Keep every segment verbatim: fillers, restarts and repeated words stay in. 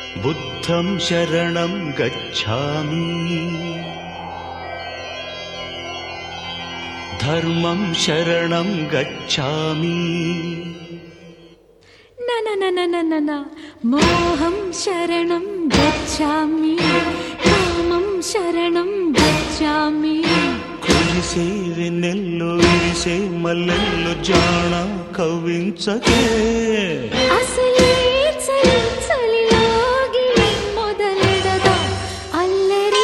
बुद्धं शरणं गच्छामि धर्मं शरणं गच्छामि न न न न न न मोहं शरणं गच्छामि कामं शरणं गच्छामि కురిసే వెన్నెల్లో విరిసే మల్లెల్లో జాణ కవ్వించకే అసలే చలి చలిలోగి మొదలెడదా అల్లరి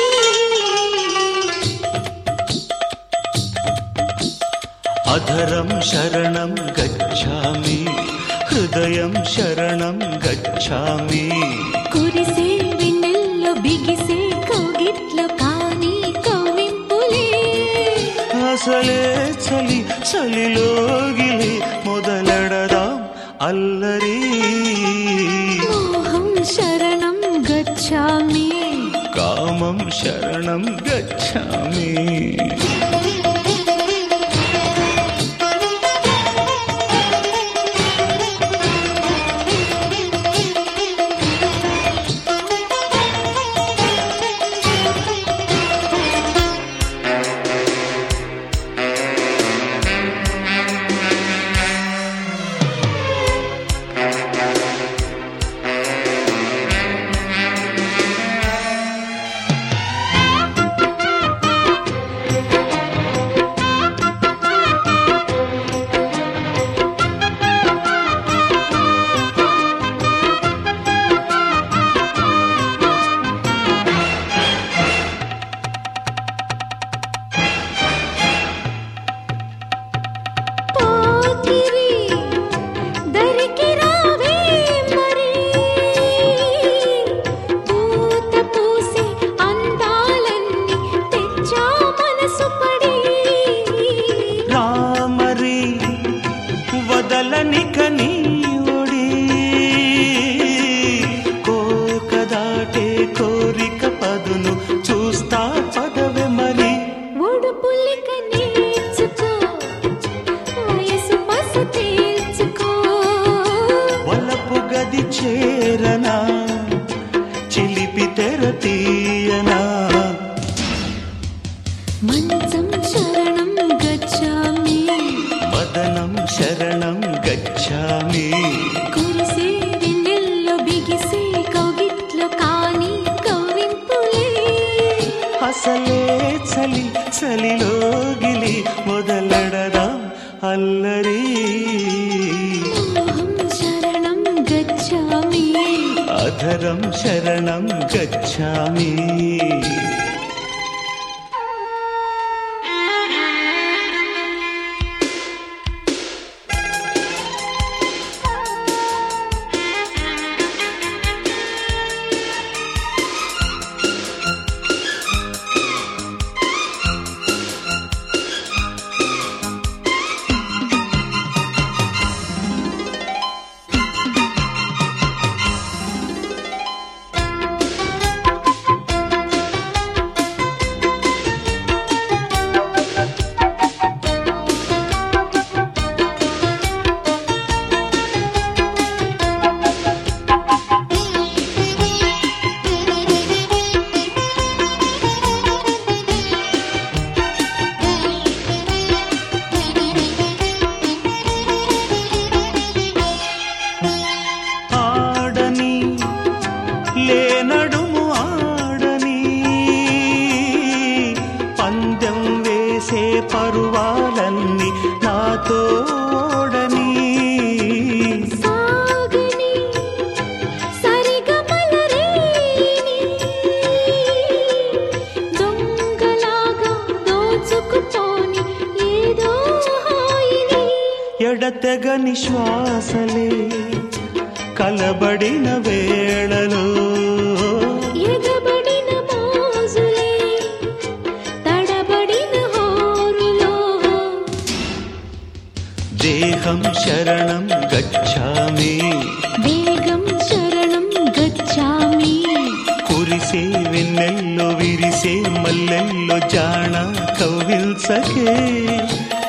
అధరం శరణం గచ్ఛామి హృదయం శరణం గచ్ఛామి కురిసే వెన్నెల్లో బిగిసే కౌగిట్లో కాని కవ్వింపులే అసలే చలి చలిలోగిలి మొదలెడదాం అల్లరి మోహం శరణం గచ్ఛామి కామం శరణం గచ్ఛామి వదలనిక నీ ఒడి కోక దాటే కోరిక పదును చూస్తా పదవే మరి ఒడుపులిక నేర్చుకో వయసు పసు తేల్చుకో వలపు గది చేరనా చిలిపి తెర తీయనా మంచం శరణం గచ్ఛామి వదనం శరణం గచ్ఛామి కురిసే వెన్నెల్లో బిగిసే కౌగిట్లో కాని కవ్వింపులే అసలే చలి చలిలోగిలి మొదలెడదాం అల్లరి మోహం శరణం గచ్ఛామి అధరం శరణం గచ్ఛామి నడుము ఆడని పందెం వేసే పరువాలన్నీ నాతో ఓడని సాగని సరిగమలరేని దొంగలాగా దోచుకుపోని ఏదో హాయిని ఎడతెగని శ్వాసలే కలబడిన వేళలో ఎగబడిన మోజులే తడబడిన హోరులో దేహం శరణం గచ్ఛామి వేగం శరణం గచ్ఛామి కురిసే వెన్నెల్లో విరిసే మల్లెల్లో జాణ కవ్విల్సకే